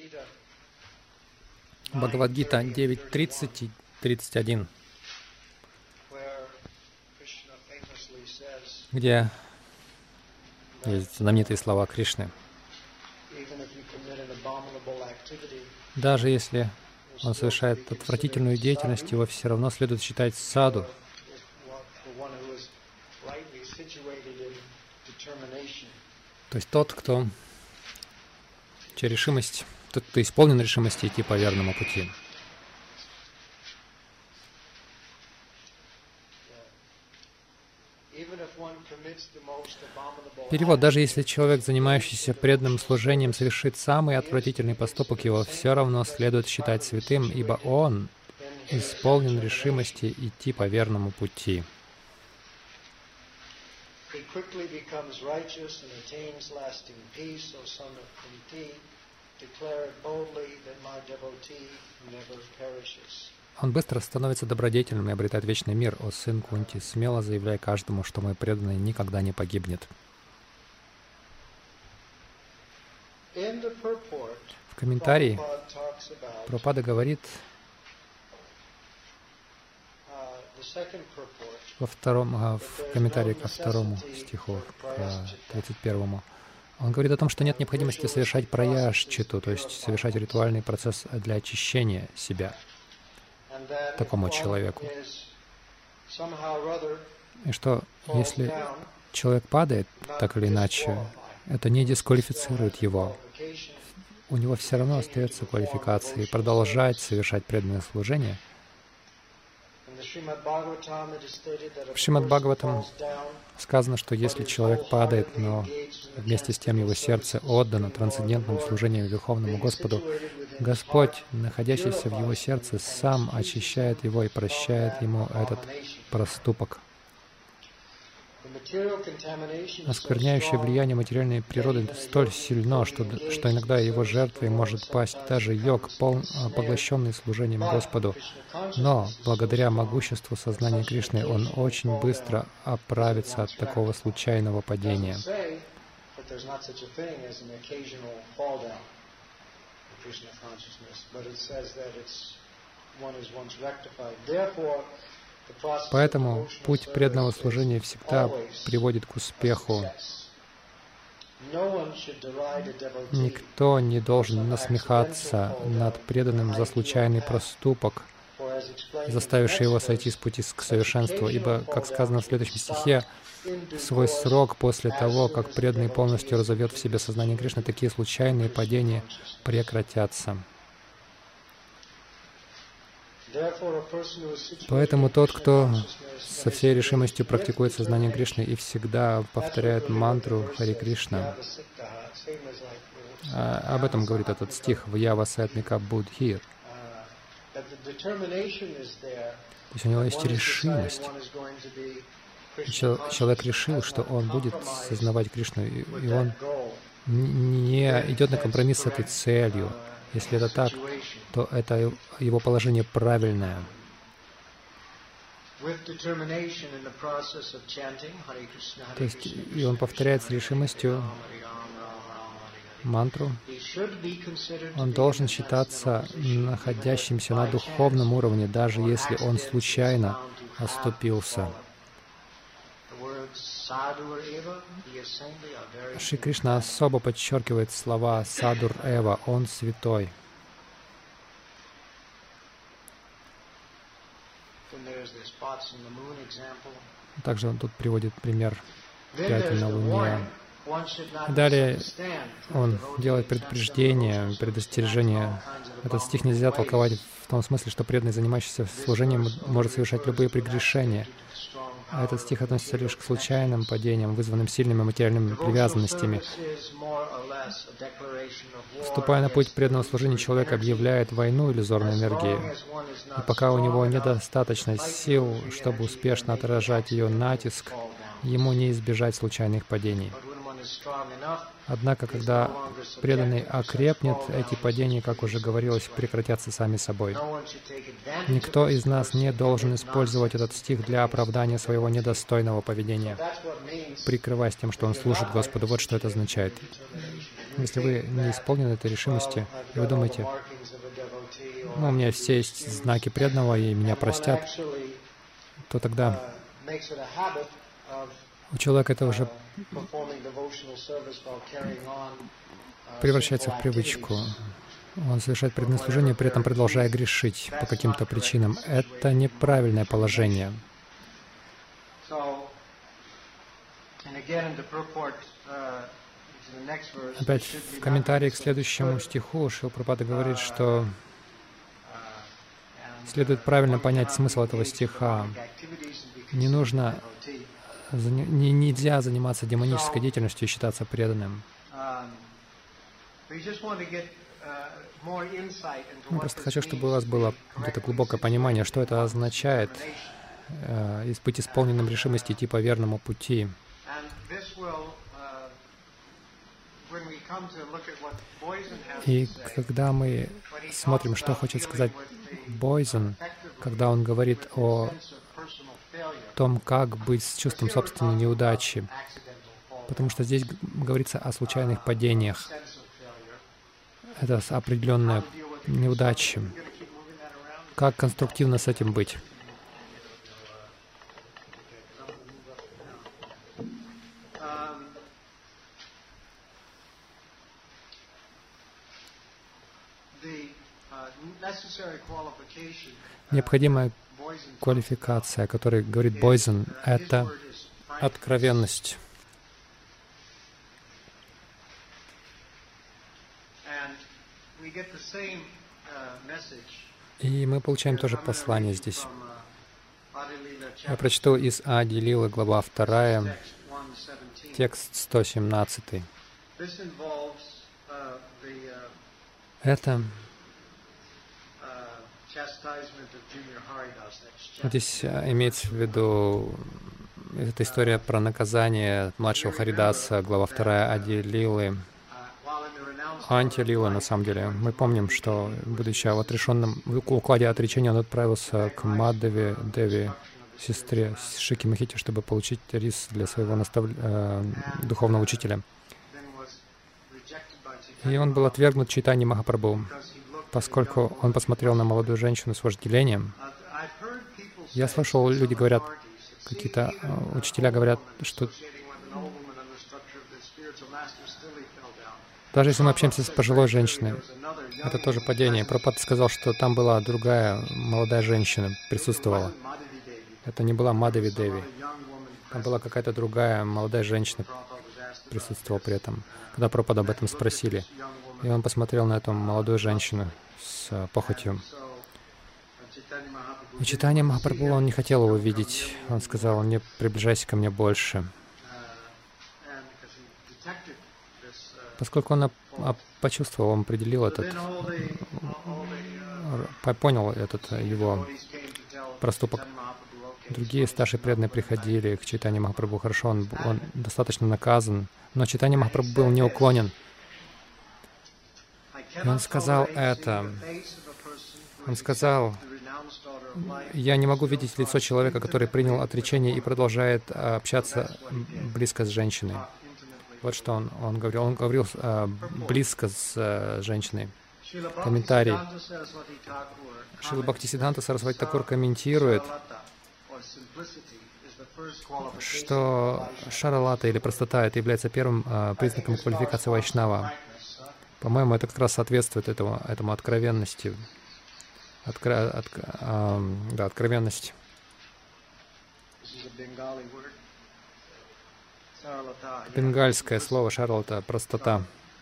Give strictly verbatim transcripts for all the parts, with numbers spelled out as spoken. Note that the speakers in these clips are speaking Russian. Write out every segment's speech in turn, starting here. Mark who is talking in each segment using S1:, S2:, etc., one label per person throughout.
S1: Бхагавад-гита девять тридцать и тридцать один, где есть знаменитые слова Кришны. Даже если он совершает отвратительную деятельность, его все равно следует считать саду. То есть тот, кто чья решимость, тот, кто исполнен решимости идти по верному пути. Перевод. Даже если человек, занимающийся преданным служением, совершит самый отвратительный поступок, его все равно следует считать святым, ибо он исполнен решимости идти по верному пути. Он быстро становится добродетельным и обретает вечный мир. О сын Кунти, смело заявляй каждому, что мой преданный никогда не погибнет. В комментарии Прабхупада говорит во втором, а, в комментарии ко второму стиху, к тридцать первому. Он говорит о том, что нет необходимости совершать праяшчиту, то есть совершать ритуальный процесс для очищения себя такому человеку. И что, если человек падает, так или иначе, это не дисквалифицирует его. У него все равно остается квалификация продолжать совершать преданное служение. В Шримад Бхагаватам сказано, что если человек падает, но вместе с тем его сердце отдано трансцендентному служению Верховному Господу, Господь, находящийся в его сердце, сам очищает его и прощает ему этот проступок. Оскверняющее влияние материальной природы столь сильно, что, что иногда его жертвой может пасть даже йог, пол, поглощенный служением Господу. Но благодаря могуществу сознания Кришны он очень быстро оправится от такого случайного падения. Поэтому путь преданного служения всегда приводит к успеху. Никто не должен насмехаться над преданным за случайный проступок, заставивший его сойти с пути к совершенству, ибо, как сказано в следующем стихе, в свой срок после того, как преданный полностью разовьет в себе сознание Кришны, такие случайные падения прекратятся. Поэтому тот, кто со всей решимостью практикует сознание Кришны и всегда повторяет мантру Хари Кришна, а, об этом говорит этот стих «Вьява сатмика будхир». То есть у него есть решимость. Человек решил, что он будет сознавать Кришну, и он не идет на компромисс с этой целью. Если это так, то это его положение правильное. То есть и он повторяет с решимостью мантру. Он должен считаться находящимся на духовном уровне, даже если он случайно оступился. Шри Кришна особо подчеркивает слова «Садур Эва», «Он святой». Также он тут приводит пример пятен на Луне. Далее он делает предупреждение, предостережение. Этот стих нельзя толковать в том смысле, что преданный, занимающийся служением, может совершать любые прегрешения. А этот стих относится лишь к случайным падениям, вызванным сильными материальными привязанностями. Вступая на путь преданного служения, человек объявляет войну иллюзорной энергии. И пока у него недостаточно сил, чтобы успешно отражать ее натиск, ему не избежать случайных падений. Однако, когда преданный окрепнет, эти падения, как уже говорилось, прекратятся сами собой. Никто из нас не должен использовать этот стих для оправдания своего недостойного поведения, прикрываясь тем, что он служит Господу. Вот что это означает. Если вы не исполнены этой решимости, и вы думаете, ну, у меня все есть знаки преданного, и меня простят, то тогда у человека это уже превращается в привычку. Он совершает преданное служение, при этом продолжая грешить по каким-то причинам. Это неправильное положение. Опять в комментарии к следующему стиху Шрила Прабхупада говорит, что следует правильно понять смысл этого стиха. Не нужно, не, нельзя заниматься демонической деятельностью и считаться преданным. Я просто хочу, чтобы у вас было вот это глубокое понимание, что это означает э, быть исполненным решимости идти по верному пути. И когда мы смотрим, что хочет сказать Бойзен, когда он говорит о том, как быть с чувством собственной неудачи, потому что здесь говорится о случайных падениях. Это определенная неудача. Как конструктивно с этим быть? Необходимая квалификация, о которой говорит Бойзен, это откровенность. И мы получаем тоже послание здесь. Я прочту из Ади Лилы, глава вторая, текст сто семнадцатый. Это здесь имеется в виду эта история про наказание младшего Харидаса, глава вторая Ади Лилы. Анти-лила, на самом деле. Мы помним, что, будучи в отрешенном в укладе отречения, он отправился к Мадхави Деви, сестре Шики Махити, чтобы получить рис для своего настав... э, духовного учителя. И он был отвергнут Чайтаньей Махапрабху, поскольку он посмотрел на молодую женщину с вожделением. Я слышал, люди говорят, какие-то э, учителя говорят, что даже если мы общаемся с пожилой женщиной, это тоже падение. Прабхупада сказал, что там была другая молодая женщина, присутствовала. Это не была Мадхави Деви. Там была какая-то другая молодая женщина, присутствовала при этом. Когда Прабхупада об этом спросили, и он посмотрел на эту молодую женщину с похотью. И Чайтанья Махапрабху, он не хотел его видеть. Он сказал: не приближайся ко мне больше. Поскольку он почувствовал, он определил этот, понял этот его проступок. Другие старшие преданные приходили к Чайтанье Махапрабху. Хорошо, он, он достаточно наказан, но Чайтанья Махапрабху был неуклонен. И он сказал это. Он сказал: я не могу видеть лицо человека, который принял отречение и продолжает общаться близко с женщиной. Вот что он, он говорил. Он говорил э, близко с э, женщиной. Комментарий. Шрила Бхактисиддханта Сарасвати Такур комментирует, что шаралата или простота — это является первым э, признаком квалификации вайшнава. По-моему, это как раз соответствует этому, этому откровенности. Откро, от, э, да, откровенность. Бенгальское слово шарлата — простота.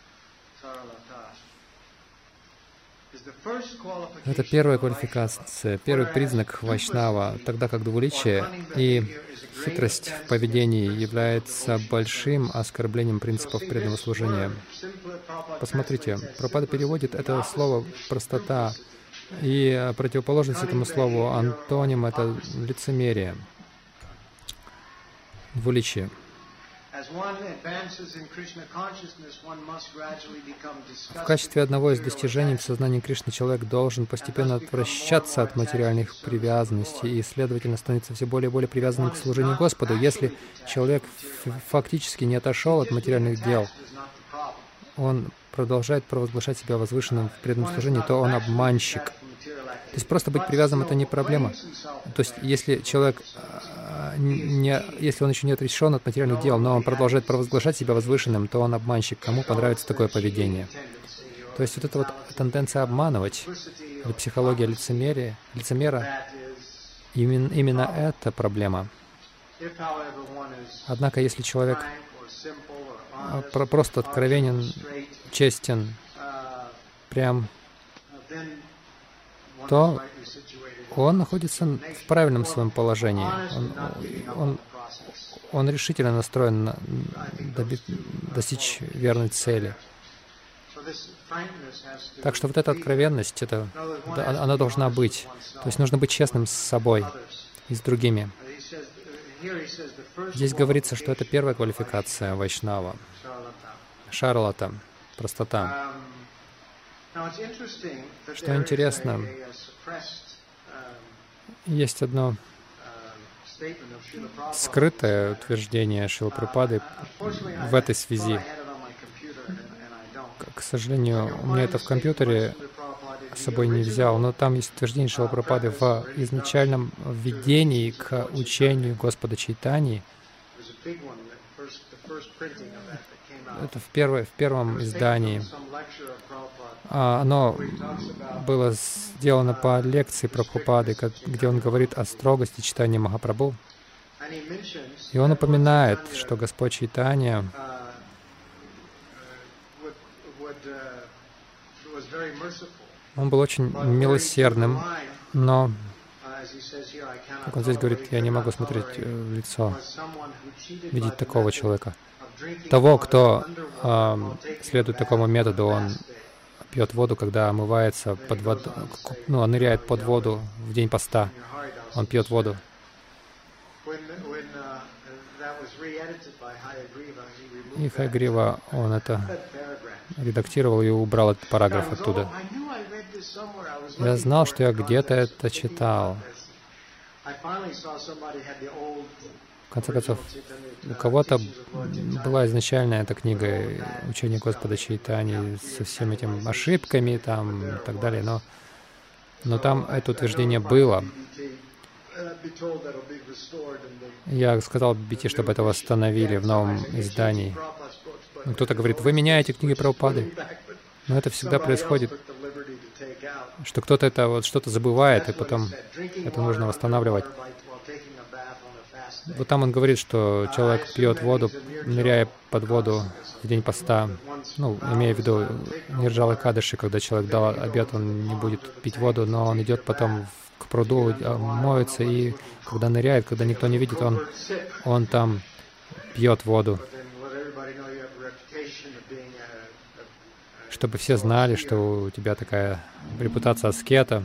S1: Это первая квалификация, первый признак вайшнава, тогда как двуличие и хитрость в поведении является большим оскорблением принципов преданного служения. Посмотрите, Прабхупада переводит это слово «простота», и противоположность этому слову, антоним — это лицемерие, двуличие. В качестве одного из достижений в сознании Кришны человек должен постепенно отвращаться от материальных привязанностей и, следовательно, становиться все более и более привязанным к служению Господу. Если человек фактически не отошел от материальных дел, он продолжает провозглашать себя возвышенным в преданном служении, то он обманщик. То есть просто быть привязанным — это не проблема. То есть если человек, не, если он еще не отрешен от материальных дел, но он продолжает провозглашать себя возвышенным, то он обманщик. Кому понравится такое поведение? То есть вот эта вот тенденция обманывать, или психология лицемерия, лицемера, именно, именно это проблема. Однако, если человек просто откровенен, честен, прям, то он находится в правильном своем положении. Он, он, он решительно настроен на доби- достичь верной цели. Так что вот эта откровенность, это, да, она должна быть. То есть нужно быть честным с собой и с другими. Здесь говорится, что это первая квалификация вайшнава. Шарлата, простота. Что интересно, есть одно скрытое утверждение Шрилы Прабхупады в этой связи. К сожалению, у меня это в компьютере с собой не взял, но там есть утверждение Шрилы Прабхупады в изначальном введении к учению Господа Чайтаньи. Это в, первой, в первом издании. А, оно было сделано по лекции Прабхупады, где он говорит о строгости читания Махапрабху. И он упоминает, что Господь Чайтанья он был очень милосердным, но, как он здесь говорит, я не могу смотреть в лицо, видеть такого человека. Того, кто э, следует такому методу, он пьет воду, когда омывается под воду, ну, он ныряет под воду в день поста. Он пьет воду. И Хайгрива, он это редактировал и убрал этот параграф оттуда. Я знал, что я где-то это читал. В конце концов, у кого-то была изначальная эта книга «Учение Господа Чайтаньи» со всеми этими ошибками там, и так далее, но, но там это утверждение было. Я сказал би ти, чтобы это восстановили в новом издании. Кто-то говорит, вы меняете книги Прабхупады. Но это всегда происходит, что кто-то это вот что-то забывает, и потом это нужно восстанавливать. Вот там он говорит, что человек пьет воду, ныряя под воду в день поста. Ну, имея в виду Нирджала Экадаши, когда человек дал обет, он не будет пить воду, но он идет потом к пруду, моется, и когда ныряет, когда никто не видит, он, он там пьет воду. Чтобы все знали, что у тебя такая репутация аскета.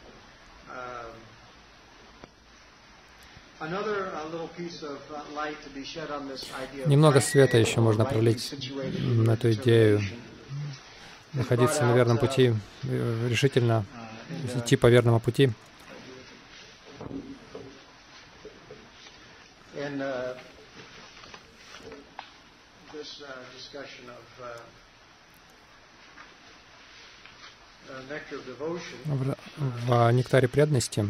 S1: Немного света еще можно пролить на эту идею. Находиться на верном пути, решительно идти по верному пути. В, в нектаре преданности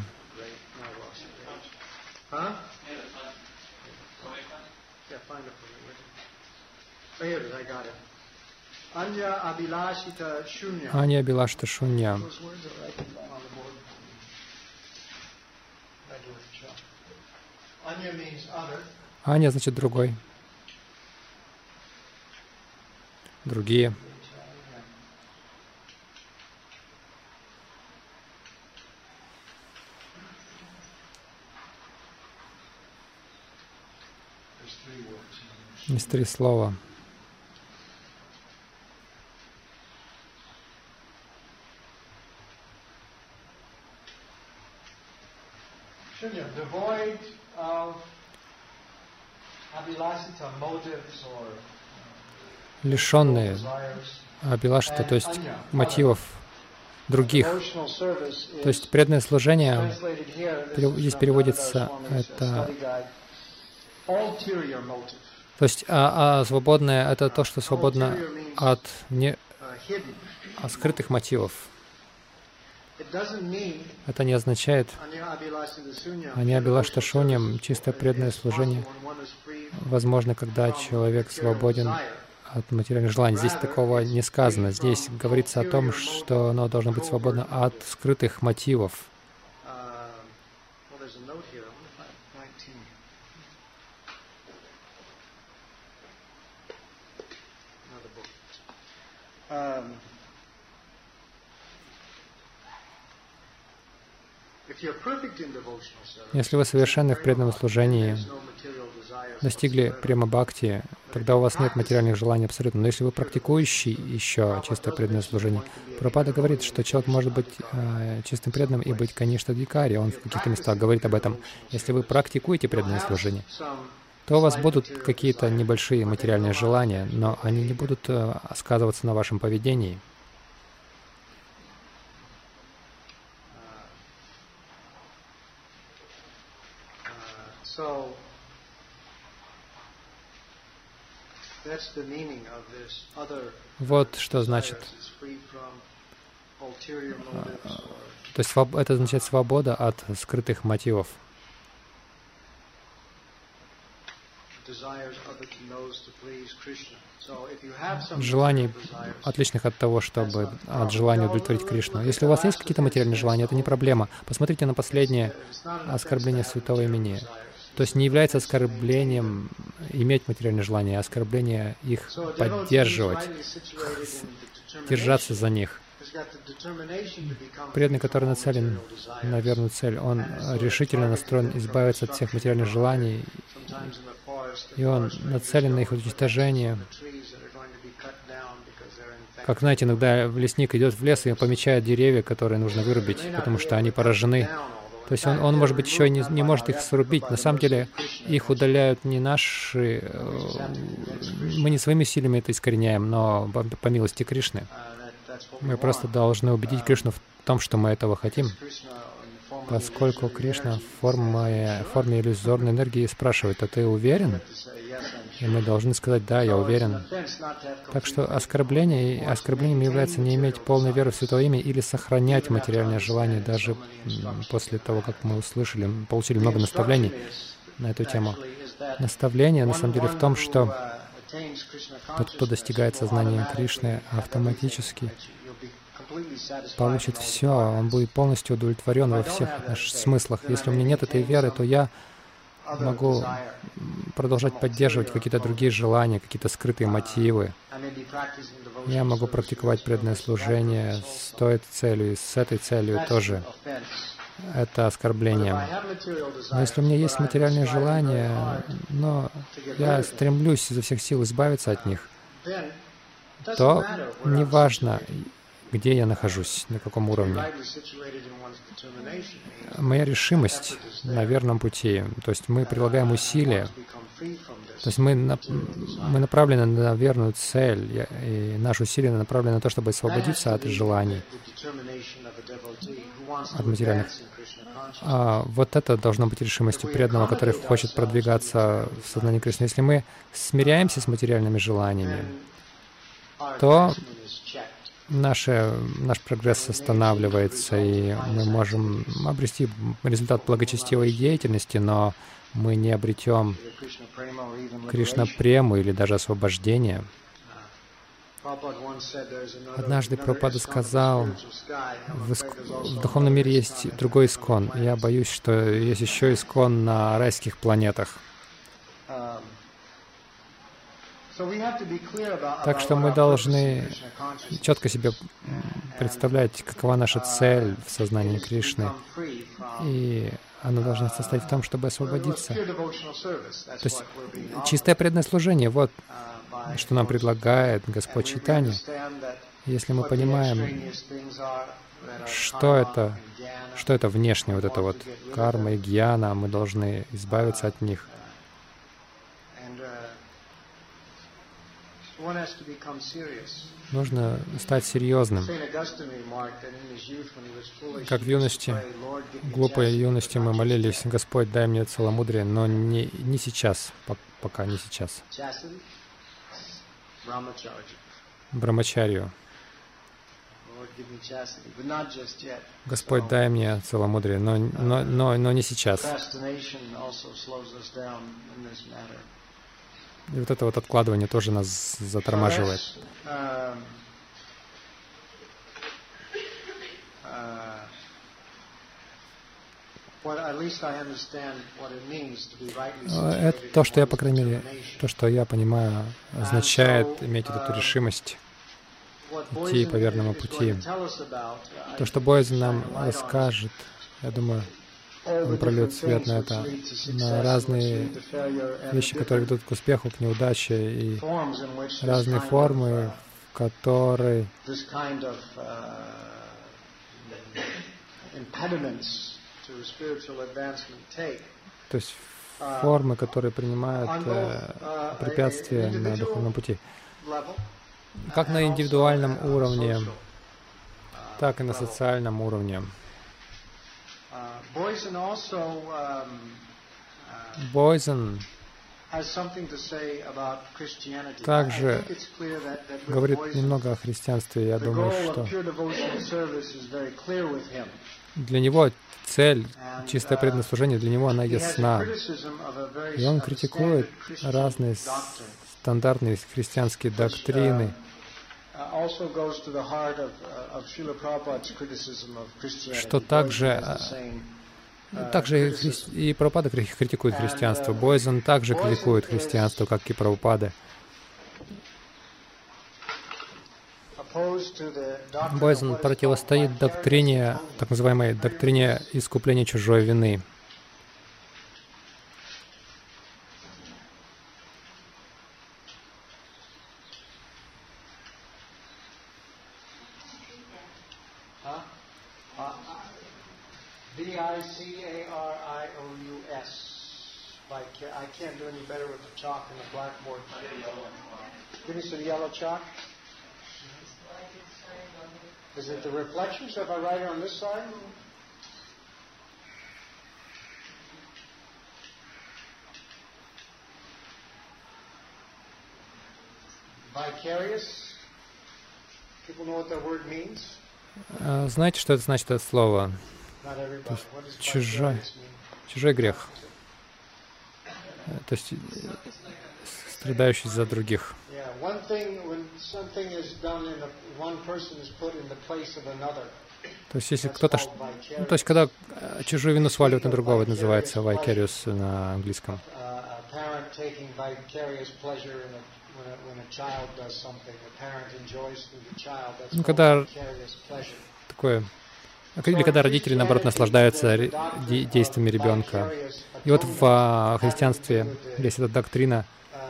S1: Аня Абилашита Шунья. Аня значит другой. Другие. Есть три слова. Лишенные абилашита, то есть мотивов других. То есть преданное служение, здесь переводится это То есть а, а свободное — это то, что свободно от, не, от скрытых мотивов. Это не означает аньябилашта шуньям, чисто преданное служение возможно, когда человек свободен от материальных желаний. Здесь такого не сказано. Здесь говорится о том, что оно должно быть свободно от скрытых мотивов. Если вы совершенны в преданном служении, достигли према бхакти, тогда у вас нет материальных желаний абсолютно. Но если вы практикующий еще чистое преданное служение, Прабхупада говорит, что человек может быть э, чистым преданным и быть, конечно, дикари. Он в каких-то местах говорит об этом. Если вы практикуете преданное служение, то у вас будут какие-то небольшие материальные желания, но они не будут э, сказываться на вашем поведении. Вот что значит. То есть это означает свобода от скрытых мотивов. Желаний, отличных от того, чтобы от желания удовлетворить Кришну. Если у вас есть какие-то материальные желания, это не проблема. Посмотрите на последнее оскорбление святого имени. То есть не является оскорблением иметь материальные желания, а оскорбление их поддерживать, держаться за них. Преданный, который нацелен на верную цель, он решительно настроен избавиться от всех материальных желаний, и он нацелен на их уничтожение. Как, знаете, иногда лесник идет в лес и помечает деревья, которые нужно вырубить, потому что они поражены. То есть он, он может быть, еще не, не может их срубить. На самом деле их удаляют не наши... Мы не своими силами это искореняем, но по, по милости Кришны. Мы просто должны убедить Кришну в том, что мы этого хотим. Поскольку Кришна в форме, в форме иллюзорной энергии спрашивает: «А ты уверен?» И мы должны сказать: «Да, я уверен». Так что оскорбление, оскорблением является не иметь полной веры в Святое Имя или сохранять материальное желание даже после того, как мы услышали, получили много наставлений на эту тему. Наставление на самом деле в том, что тот, кто достигает сознания Кришны, автоматически получит все, он будет полностью удовлетворен во всех смыслах. Если у меня нет этой веры, то я могу продолжать поддерживать какие-то другие желания, какие-то скрытые мотивы. Я могу практиковать преданное служение с той целью и с этой целью тоже. Это оскорбление. Но если у меня есть материальные желания, но я стремлюсь изо всех сил избавиться от них, то неважно, где я нахожусь, на каком уровне. Моя решимость на верном пути, то есть мы прилагаем усилия, то есть мы, на, мы направлены на верную цель, и наши усилия направлены на то, чтобы освободиться от желаний, от материальных. А вот это должно быть решимостью преданного, который хочет продвигаться в сознании Кришны. Если мы смиряемся с материальными желаниями, то Наш, наш прогресс останавливается, и мы можем обрести результат благочестивой деятельности, но мы не обретем Кришна-прему или даже освобождение. Однажды Прабхупада сказал: в, иск... в духовном мире есть другой искон. Я боюсь, что есть еще искон на райских планетах. Так что мы должны четко себе представлять, какова наша цель в сознании Кришны. И она должна состоять в том, чтобы освободиться. То есть чистое преданное служение — вот что нам предлагает Господь Чайтанья. Если мы понимаем, что это, что это внешнее, вот это вот карма и гьяна, мы должны избавиться от них. Нужно стать серьезным. Как в юности, глупой юности мы молились: Господь, дай мне целомудрие, но не, не сейчас, пока не сейчас. Брамачарью. Господь, дай мне целомудрие, но, но, но, но не сейчас. И вот это вот откладывание тоже нас затормаживает. Это то, что я, по крайней мере, то, что я понимаю, означает иметь вот эту решимость идти по верному пути. То, что Бойзен нам расскажет, я думаю, он прольет свет на это, на разные вещи, которые ведут к успеху, к неудаче, и разные формы, в которые то есть формы, которые принимают э, препятствия на духовном пути. Как на индивидуальном уровне, так и на социальном уровне. Бойзен также говорит немного о христианстве. Я думаю, что для него цель, чистое преданное служение, для него она ясна. И он критикует разные стандартные христианские доктрины, что также, также и, хри... и Прабхупада критикует христианство. Бойзен также критикует христианство, как и Прабхупада. Бойзен противостоит доктрине, так называемой доктрине искупления чужой вины.
S2: Is it the reflections if I write it on this side? Vicarious? People know what that word means?
S1: Знаете, что это значит, это слово? Чужой, чужой грех. То есть страдающий за других. То есть, если кто-то, ну, то есть, когда чужую вину сваливают на другого, это называется vicarious на английском. Ну, когда такое, или когда родители, наоборот, наслаждаются действиями ребенка. И вот в христианстве есть эта доктрина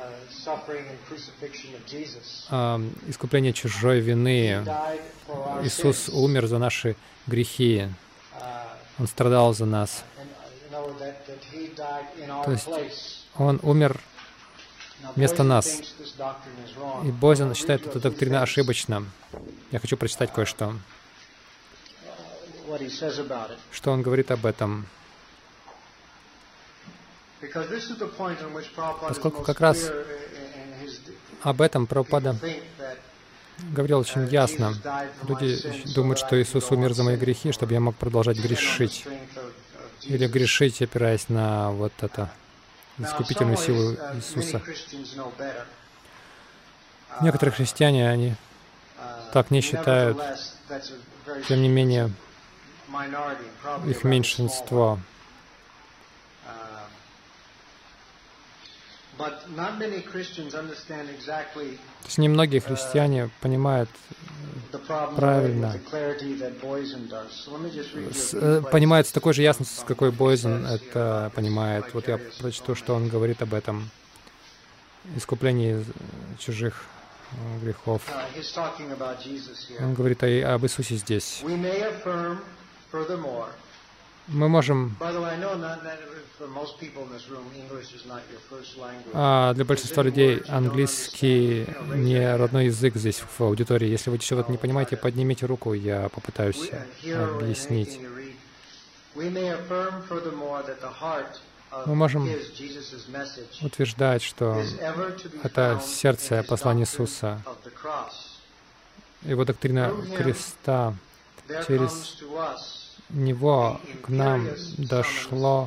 S1: искупление чужой вины. Иисус умер за наши грехи. Он страдал за нас. То есть Он умер вместо нас. И Бойзен считает эту доктрину ошибочно. Я хочу прочитать кое-что. Что он говорит об этом? Поскольку как раз об этом Прабхупада говорил очень ясно. Люди думают, что Иисус умер за мои грехи, чтобы я мог продолжать грешить. Или грешить, опираясь на вот это искупительную силу Иисуса. Некоторые христиане, они так не считают. Тем не менее, их меньшинство. То есть немногие христиане понимают правильно, с, понимают с такой же ясностью, с какой Бойзен это понимает. Вот я прочту, что он говорит об этом искуплении чужих грехов. Он говорит о, об Иисусе здесь. Мы можем... А для большинства людей английский не родной язык здесь в аудитории. Если вы чего-то не понимаете, поднимите руку, я попытаюсь объяснить. Мы можем утверждать, что это сердце послания Иисуса. Его доктрина креста, через него к нам дошло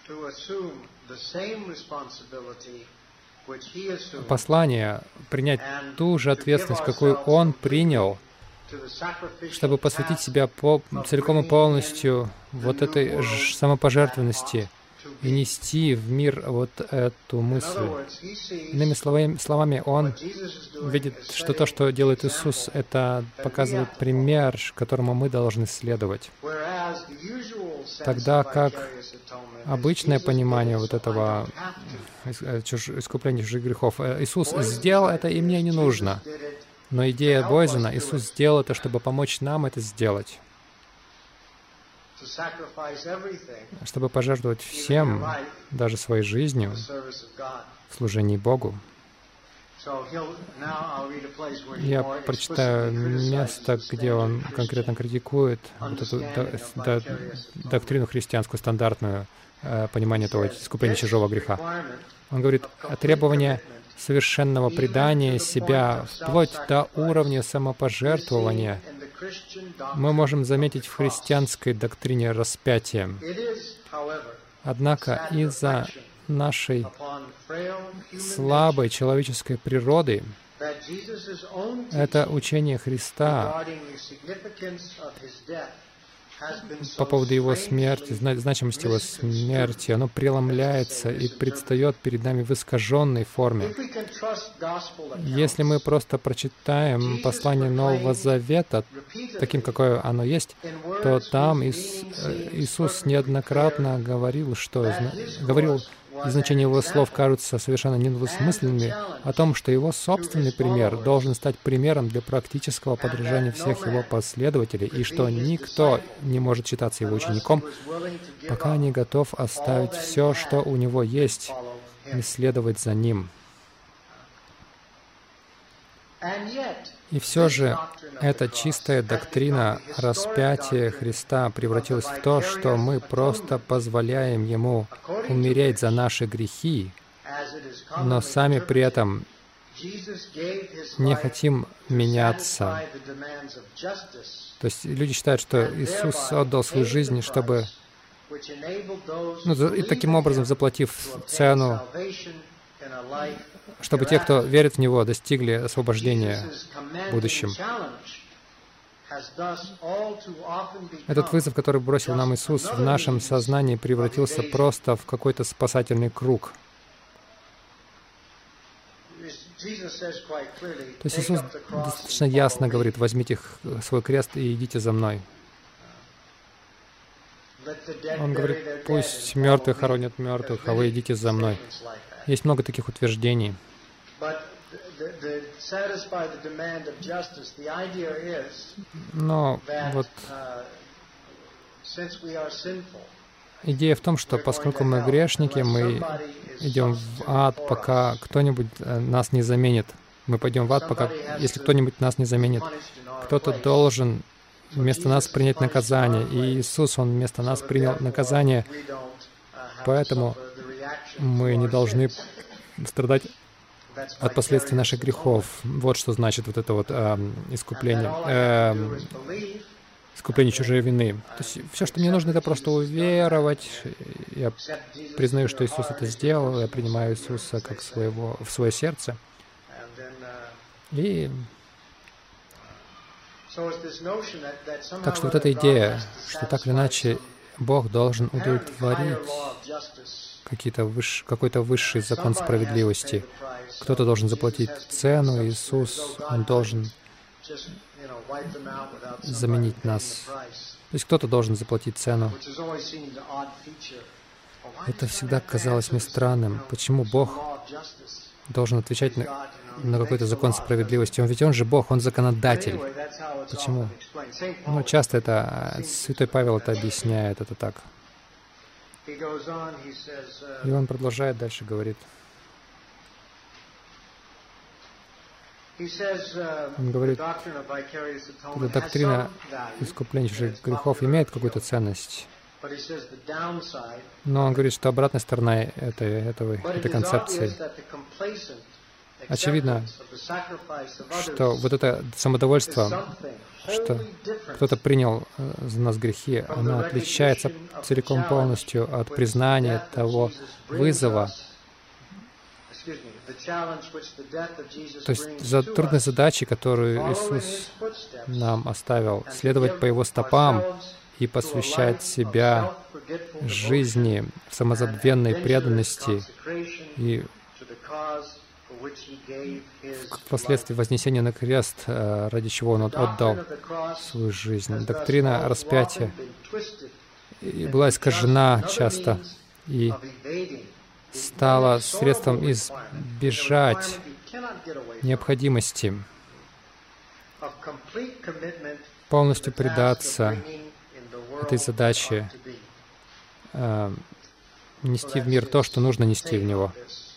S1: послание принять ту же ответственность, какую Он принял, чтобы посвятить себя по, целиком и полностью вот этой самопожертвенности и нести в мир вот эту мысль. Иными словами, словами, Он видит, что то, что делает Иисус, это показывает пример, которому мы должны следовать. Тогда как обычное понимание вот этого искупления чужих грехов, Иисус сделал это, и мне не нужно. Но идея Бойзена, Иисус сделал это, чтобы помочь нам это сделать. Чтобы пожертвовать всем, даже своей жизнью, в служении Богу. Я прочитаю место, где он конкретно критикует вот эту до, до, доктрину христианскую, стандартную, э, понимание этого искупления чужого греха. Он говорит о требовании совершенного предания себя, вплоть до уровня самопожертвования, мы можем заметить в христианской доктрине распятия. Однако из-за нашей слабой человеческой природы это учение Христа по поводу Его смерти, значимости Его смерти, оно преломляется и предстает перед нами в искаженной форме. Если мы просто прочитаем послание Нового Завета, таким, какое оно есть, то там Иисус неоднократно говорил, что говорил, и значение Его слов кажутся совершенно недвусмысленными, о том, что Его собственный пример должен стать примером для практического подражания всех Его последователей, и что никто не может считаться Его учеником, пока не готов оставить все, что у него есть, и следовать за Ним. И все же эта чистая доктрина распятия Христа превратилась в то, что мы просто позволяем Ему умереть за наши грехи, но сами при этом не хотим меняться. То есть люди считают, что Иисус отдал свою жизнь, чтобы, ну, и таким образом заплатив цену, чтобы те, кто верит в Него, достигли освобождения в будущем. Этот вызов, который бросил нам Иисус, в нашем сознании превратился просто в какой-то спасательный круг. То есть Иисус достаточно ясно говорит: возьмите свой крест и идите за Мной. Он говорит: пусть мертвые хоронят мертвых, а вы идите за Мной. Есть много таких утверждений. Но вот идея в том, что поскольку мы грешники, мы идем в ад, пока кто-нибудь нас не заменит. Мы пойдем в ад, пока, если кто-нибудь нас не заменит. Кто-то должен вместо нас принять наказание. И Иисус, Он вместо нас принял наказание. Поэтому мы не должны страдать от последствий наших грехов. Вот что значит вот это вот э, искупление, э, искупление чужой вины. То есть все, что мне нужно, это просто уверовать. Я признаю, что Иисус это сделал, я принимаю Иисуса как своего, в свое сердце. И так что вот эта идея, что так или иначе Бог должен удовлетворить какие-то выш... какой-то высший закон справедливости. Кто-то должен заплатить цену, Иисус, Он должен заменить нас. То есть кто-то должен заплатить цену. Это всегда казалось мне странным. Почему Бог должен отвечать на, на какой-то закон справедливости? Он ведь Он же Бог, Он законодатель. Почему? Ну, часто это Святой Павел это объясняет, это так. И он продолжает дальше, говорит. Он говорит, эта доктрина искупленческих грехов имеет какую-то ценность. Но он говорит, что обратная сторона этой, этого, этой концепции. Очевидно, что вот это самодовольство, что кто-то принял за нас грехи, оно отличается целиком полностью от признания того вызова. То есть за трудной задачей, которую Иисус нам оставил, следовать по Его стопам и посвящать себя жизни в самозабвенной преданности и впоследствии вознесения на крест, ради чего Он отдал свою жизнь. Доктрина распятия была искажена часто и стала средством избежать необходимости полностью предаться этой задаче, э, нести в мир то, что нужно нести в него.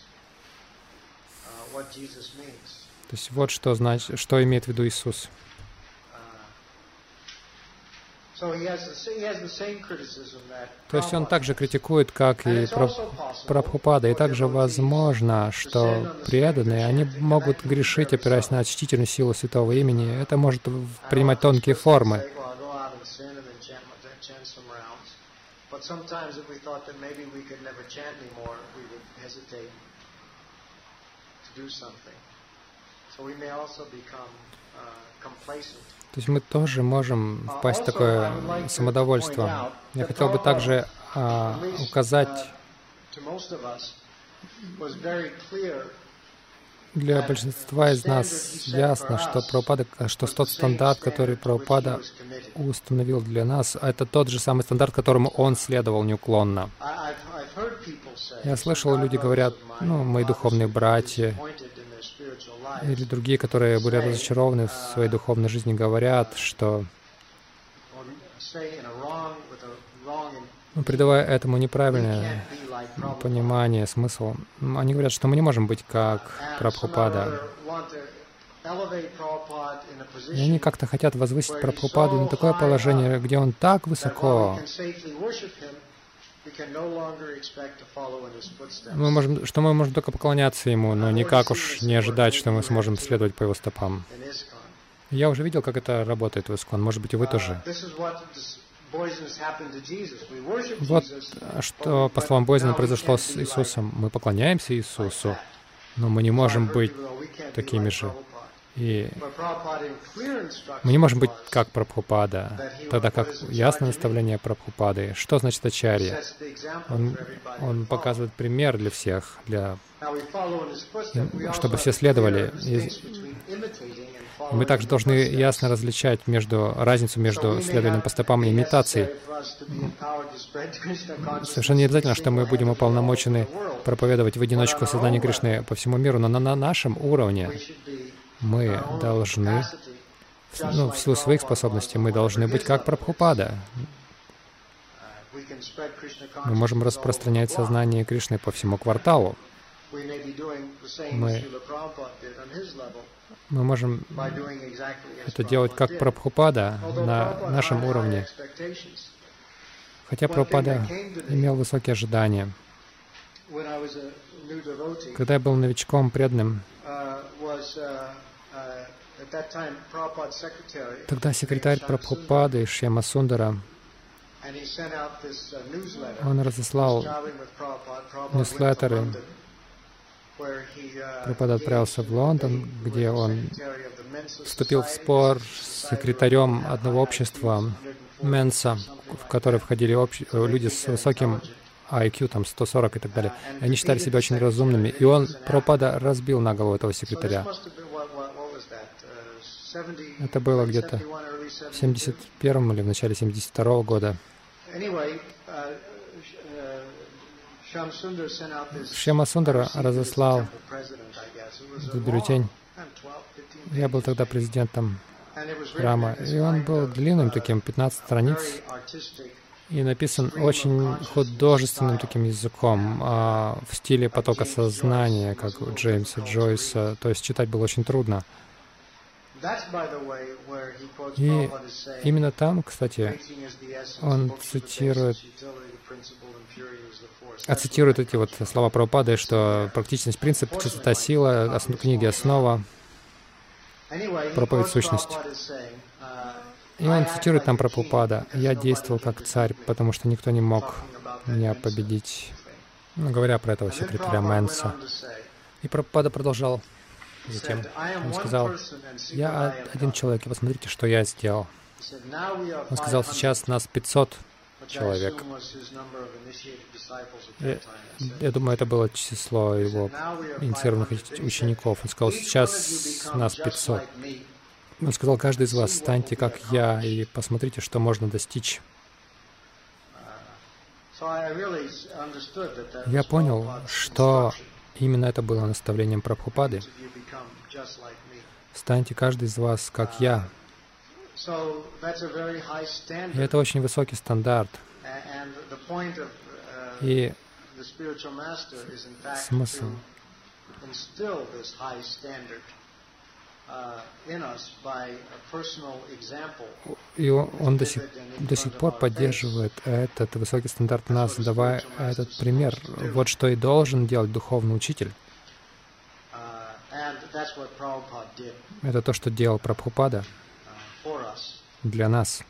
S1: То есть вот что значит, что имеет в виду Иисус. То есть он также критикует, как и Прабхупада, и также возможно, что преданные, они могут грешить, опираясь на очистительную силу Святого Имени. Это может принимать тонкие формы. То есть мы тоже можем впасть в такое самодовольство. Я хотел бы также а, указать для большинства из нас ясно, что Прабхупада, что тот стандарт, который Прабхупада установил для нас, это тот же самый стандарт, которому он следовал неуклонно. Я слышал, люди говорят, ну, мои духовные братья, или другие, которые были разочарованы в своей духовной жизни, говорят, что, ну, придавая этому неправильное понимание, смысл, они говорят, что мы не можем быть как Прабхупада. И они как-то хотят возвысить Прабхупаду на такое положение, где он так высоко, мы можем, что мы можем только поклоняться ему, но никак уж не ожидать, что мы сможем следовать по его стопам. Я уже видел, как это работает в Искон. Может быть, и вы тоже. Вот что, по словам Бойзена, произошло с Иисусом. Мы поклоняемся Иисусу, но мы не можем быть такими же. И мы не можем быть как Прабхупада, тогда как ясное наставление Прабхупады. Что значит ачарья? Он, он показывает пример для всех, для, чтобы все следовали. И мы также должны ясно различать между, разницу между следованием по стопам и имитацией. Совершенно не обязательно, что мы будем уполномочены проповедовать в одиночку сознание Кришны по всему миру, но на, на нашем уровне мы должны, ну, в силу своих способностей, мы должны быть как Прабхупада. Мы можем распространять сознание Кришны по всему кварталу. Мы, мы можем это делать как Прабхупада на нашем уровне. Хотя Прабхупада имел высокие ожидания. Когда я был новичком преданным, тогда секретарь Прабхупады Шьяма Сундара, он разослал ньюслеттеры. Прабхупада отправился в Лондон, где он вступил в спор с секретарем одного общества, Менса, в которое входили общ... люди с высоким ай кью, там сто сорок и так далее. И они считали себя очень разумными. И он, Прабхупада, разбил на голову этого секретаря. Это было где-то в семьдесят первом или в начале семьдесят второго года. Шьяма Сундара разослал бюллетень. Я был тогда президентом храма, и он был длинным таким, пятнадцать страниц, и написан очень художественным таким языком, а, в стиле потока сознания, как у Джеймса Джойса. То есть читать было очень трудно. И именно там, кстати, он цитирует, а цитирует эти вот слова Прабхупады, что практичность, принцип, чистота, сила, основ, книги «Основа», проповедь сущность. И он цитирует там Прабхупада: «Я действовал как царь, потому что никто не мог меня победить», ну, говоря про этого секретаря Мэнса. И Прабхупада продолжал затем. Он сказал: «Я один человек, и посмотрите, что я сделал». Он сказал: «Сейчас нас пятьсот человек». Я, я думаю, это было число его инициированных учеников. Он сказал: «Сейчас нас пятьсот». Он сказал: «Каждый из вас станьте как я и посмотрите, что можно достичь». Я понял, что именно это было наставлением Прабхупады. «Станьте каждый из вас как я». И это очень высокий стандарт. И смысл И он, он до, сих, до сих пор поддерживает этот высокий стандарт в нас, давая этот пример. Вот что и должен делать духовный учитель. Это то, что делал Прабхупада для нас.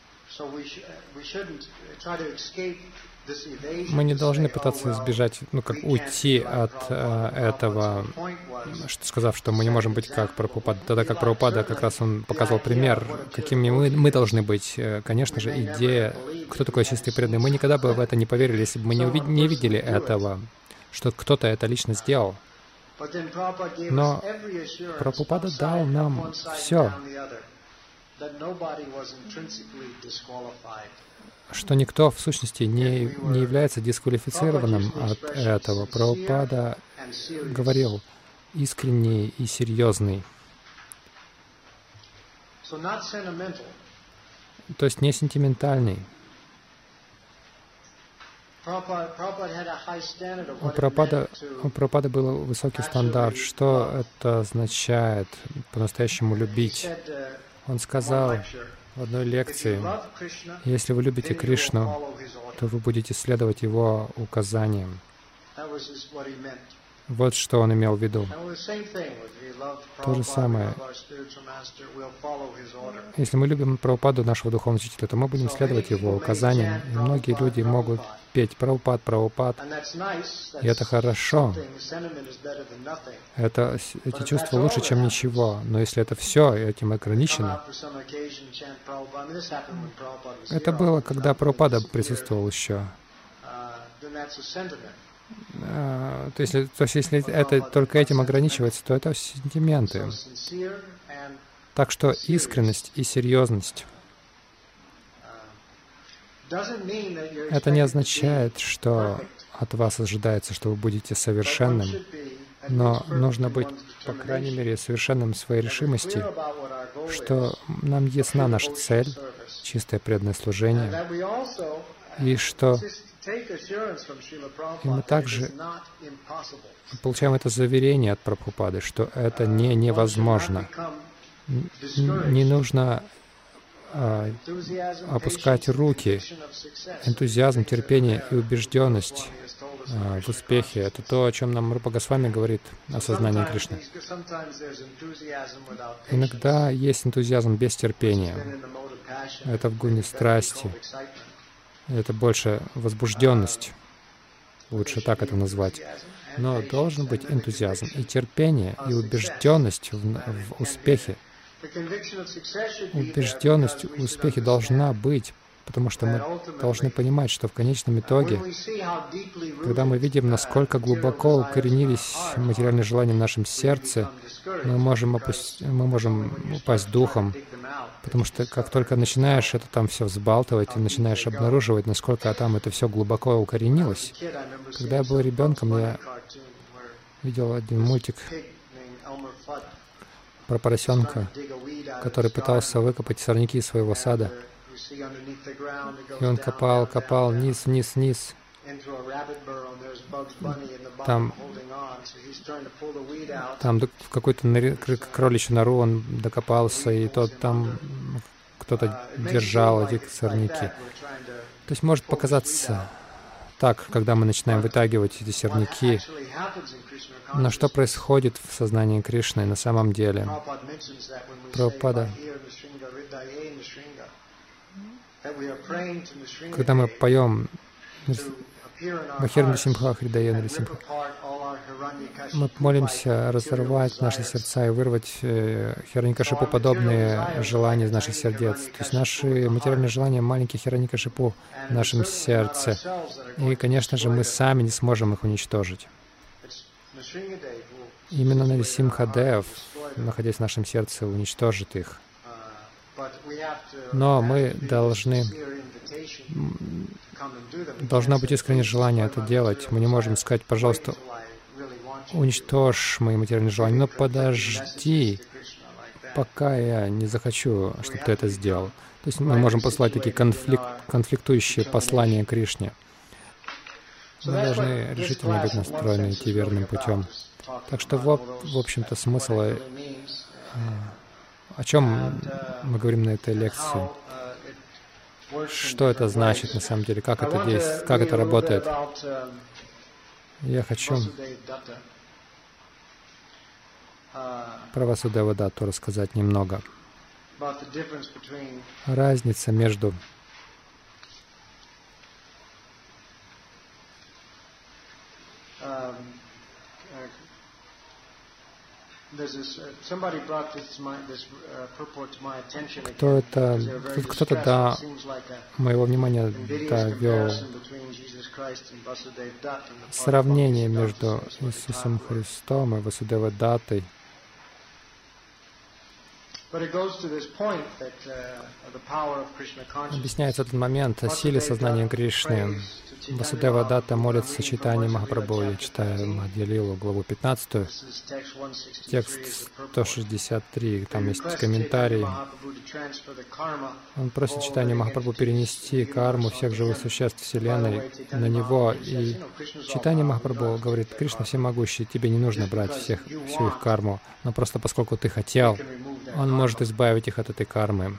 S1: Мы не должны пытаться избежать, ну, как уйти от э, этого, что, сказав, что мы не можем быть как Прабхупада. Тогда как Прабхупада, как раз он показал пример, какими мы, мы должны быть. Конечно же, идея, кто такой чистый преданный, мы никогда бы в это не поверили, если бы мы не, увид не видели этого, что кто-то это лично сделал. Но Прабхупада дал нам все, что никто, в сущности, не, не является дисквалифицированным от этого. Прабхупада говорил: искренний и серьезный. То есть не сентиментальный. У Прабхупады, у Прабхупады был высокий стандарт. Что это означает по-настоящему любить? Он сказал в одной лекции: если вы любите Кришну, то вы будете следовать Его указаниям. Вот что он имел в виду. То же самое. Если мы любим Прабхупаду, нашего духовного учителя, то мы будем следовать его указаниям. И многие люди могут петь «Прабхупад, Прабхупад». И это хорошо. Это, эти чувства лучше, чем ничего. Но если это все, и этим ограничено. Это было, когда Прабхупада присутствовал еще. Uh, то, есть, то есть, если это только этим ограничивается, то это сентименты. Так что искренность и серьезность — это не означает, что от вас ожидается, что вы будете совершенным, но нужно быть, по крайней мере, совершенным в своей решимости, что нам ясна наша цель, чистое преданное служение, и что И мы также получаем это заверение от Прабхупады, что это не невозможно. Не нужно а, опускать руки. Энтузиазм, терпение и убежденность а, в успехе — это то, о чем нам Рупа Госвами говорит о сознании Кришны. Иногда есть энтузиазм без терпения. Это в гуне страсти. Это больше возбужденность, лучше так это назвать. Но должен быть энтузиазм и терпение, и убежденность в, в успехе. Убежденность в успехе должна быть, потому что мы должны понимать, что в конечном итоге, когда мы видим, насколько глубоко укоренились материальные желания в нашем сердце, мы можем, опусти... мы можем упасть духом, потому что как только начинаешь это там все взбалтывать, и начинаешь обнаруживать, насколько там это все глубоко укоренилось. Когда я был ребенком, я видел один мультик про поросенка, который пытался выкопать сорняки из своего сада. И он копал, копал, вниз, вниз, вниз. Там, там в какую-то нори, кроличью нору он докопался, и тот там кто-то держал эти сорняки. То есть может показаться так, когда мы начинаем вытягивать эти сорняки. Но что происходит в сознании Кришны на самом деле? Прабхупада, когда мы поем Махир Нрисимха, Хридая Нрисимха, мы молимся разорвать наши сердца и вырвать э, Хираньякашипу подобные желания из наших сердец. То есть наши материальные желания — маленькие Хираньякашипу в нашем сердце. И, конечно же, мы сами не сможем их уничтожить. Именно Нарисимхадев, находясь в нашем сердце, уничтожит их. Но мы должны... Должно быть искреннее желание это делать. Мы не можем сказать: пожалуйста, уничтожь мои материальные желания. Но подожди, пока я не захочу, чтобы ты это сделал. То есть мы можем послать такие конфликт, конфликтующие послания Кришне. Мы должны решительно быть настроены идти верным путем. Так что, в, в общем-то, смысл, о чем мы говорим на этой лекции. Что это значит на самом деле? Как это действует? Как это работает? Я хочу про Васудева Датту рассказать немного. Разница между Кто это? Тут кто-то до моего внимания довел сравнение между Иисусом Христом и Васудева Даттой. Объясняется этот момент о силе сознания Кришны. Васудева Датта молится Чайтанья Махапрабху. Я читаю Мадхья-лилу, главу пятнадцатую, текст сто шестьдесят три, там есть комментарий. Он просит Чайтанья Махапрабху перенести карму всех живых существ Вселенной на него. И Чайтанья Махапрабху говорит: Кришна всемогущий, тебе не нужно брать всех, всю их карму, но просто поскольку ты хотел, он может избавить их от этой кармы.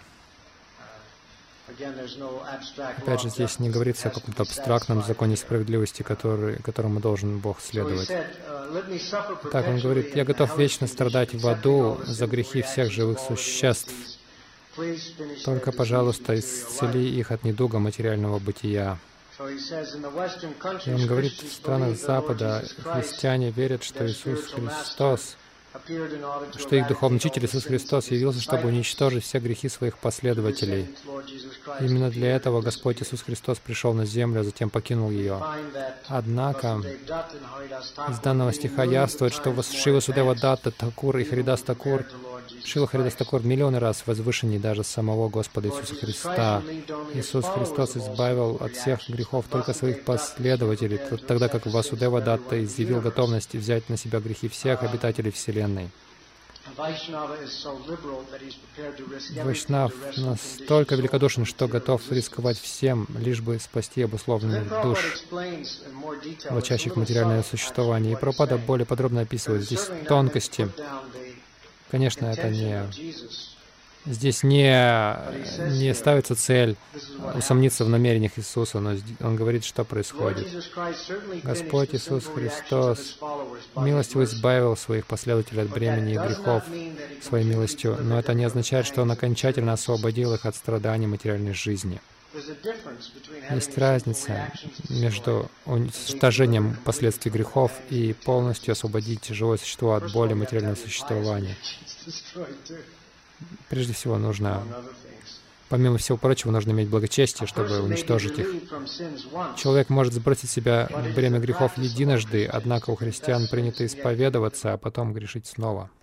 S1: Опять же, здесь не говорится о каком-то абстрактном законе справедливости, который, которому должен Бог следовать. Так он говорит: я готов вечно страдать в аду за грехи всех живых существ. Только, пожалуйста, исцели их от недуга материального бытия. И он говорит, в странах Запада христиане верят, что Иисус Христос, что их духовный учитель Иисус Христос явился, чтобы уничтожить все грехи своих последователей. Именно для этого Господь Иисус Христос пришел на землю, а затем покинул ее. Однако из данного стиха явствует, что Шри Васудева Датта Такур и Харидас Такур, Шрила Харидас Такур миллионы раз возвышеннее даже самого Господа Иисуса Христа. Иисус Христос избавил от всех грехов только своих последователей, тогда как Васудева Датта изъявил готовность взять на себя грехи всех обитателей Вселенной. Вайшнав настолько великодушен, что готов рисковать всем, лишь бы спасти обусловленных душ, влачащих материальное существование. И Прабхупада более подробно описывает здесь тонкости. Конечно, это не... Здесь не, не ставится цель усомниться в намерениях Иисуса, но Он говорит, что происходит. Господь Иисус Христос милостиво избавил своих последователей от бремени и грехов своей милостью, но это не означает, что Он окончательно освободил их от страданий материальной жизни. Есть разница между уничтожением последствий грехов и полностью освободить живое существо от боли материального существования. Прежде всего, нужно, помимо всего прочего, нужно иметь благочестие, чтобы уничтожить их. Человек может сбросить с себя бремя грехов единожды, однако у христиан принято исповедоваться, а потом грешить снова.